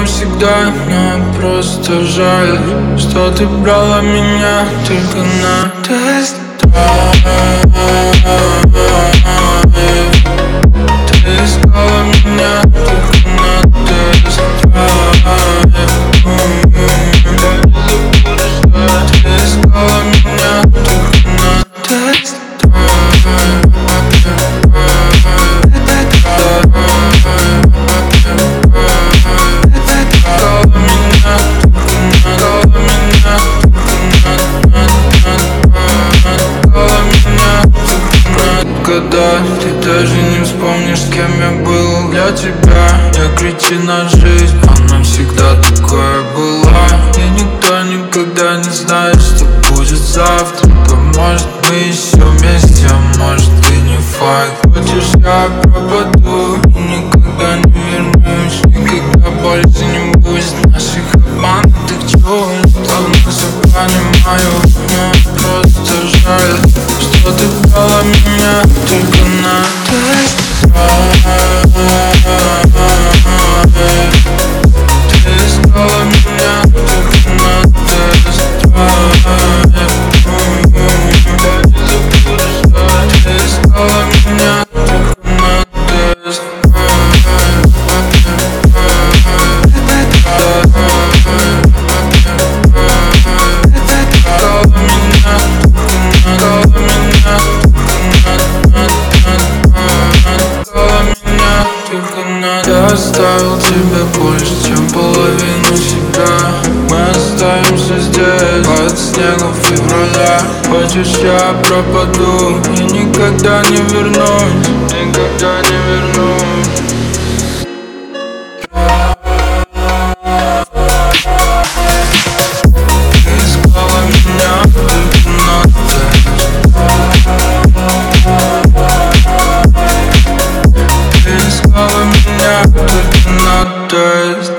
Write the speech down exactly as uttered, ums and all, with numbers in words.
навсегда. Мне просто жаль, что ты брала меня только на тест. Ты искала меня только на тест. Ты искала меня только на тест. Когда ты даже не вспомнишь, с кем я был для тебя. Я кричина жизнь, она всегда такая была. И никто никогда не знает, что будет завтра. То может мы еще вместе, а может и не факт. Хочешь, я пропаду и никогда не вернусь. Никогда больше не будет наших обманутых чувств. Давно все понимаю, мне просто жаль, что ты брала меня только на тест. Ты искала меня только на тест. Ты искала меня только на тест. Я оставил тебе больше, чем половину себя. Мы останемся здесь под снегом февраля. Хочешь, я пропаду и никогда не вернусь. Никогда не вернусь. Ты искала меня только на тест. Ты искала меня только на тест.